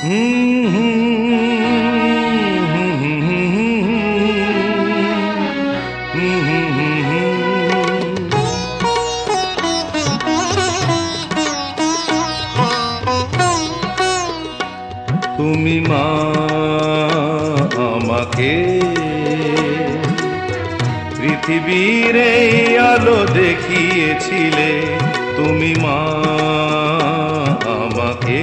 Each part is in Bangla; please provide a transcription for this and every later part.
তুমি মা আমাকে পৃথিবীর এই আলো দেখিয়েছিলে, তুমি মা আমাকে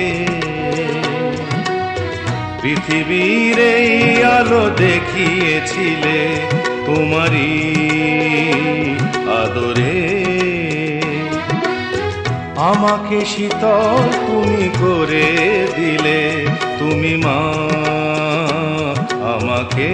পৃথিবীর এই আলো দেখিয়েছিলে, তোমারই আদরে আমাকে শীতল তুমি করে দিলে, তুমি মা আমাকে।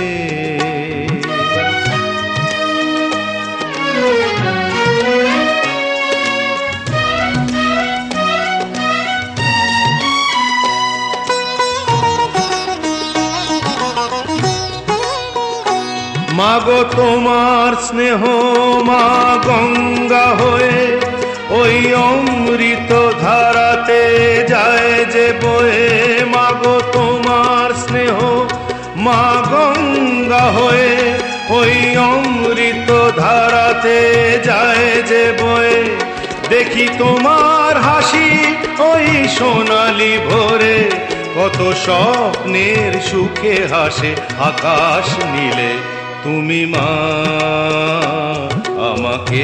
মাগো তোমার স্নেহ মা গঙ্গা হয়ে ওই অমৃত ধারাতে যায় যে বয়ে, মাগো তোমার স্নেহ মা গঙ্গা হয়ে ওই অমৃত ধারাতে যায় যে বয়ে, দেখি তোমার হাসি ওই সোনালি ভোরে, কত স্বপ্নের সুখে হাসে আকাশ নীলে, তুমি মা আমাকে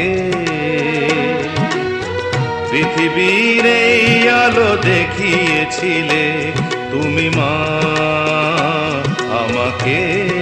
পৃথিবীর এই আলো দেখিয়েছিলে, তুমি মা আমাকে।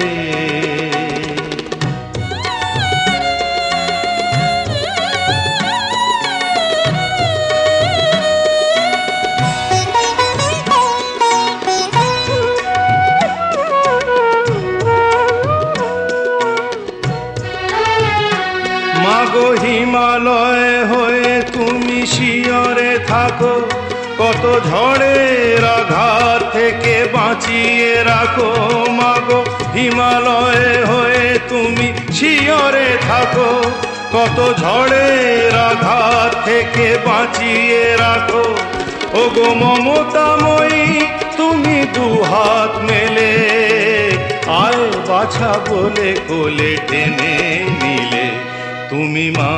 মাগো হিমালয় হয়ে তুমি শিয়রে থাকো, কত ঝড়ের আঘাত থেকে বাঁচিয়ে রাখো, মাগো হিমালয় হয়ে তুমি শিয়রে থাকো, কত ঝড়ের আঘাত থেকে বাঁচিয়ে রাখো, ওগো মমতাময়ী তুমি দুহাত মেলে আয় বাছা বলে কোলে টেনে নিলে, তুমি মা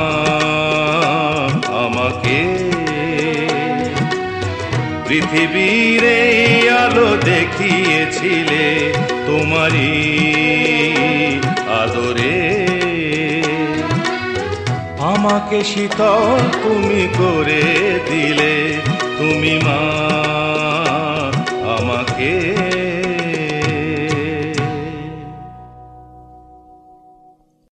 আমাকে পৃথিবীর এই আলো দেখিয়েছিলে, তোমারই আদরে আমাকে শীতল তুমি করে দিলে, তুমি মা আমাকে।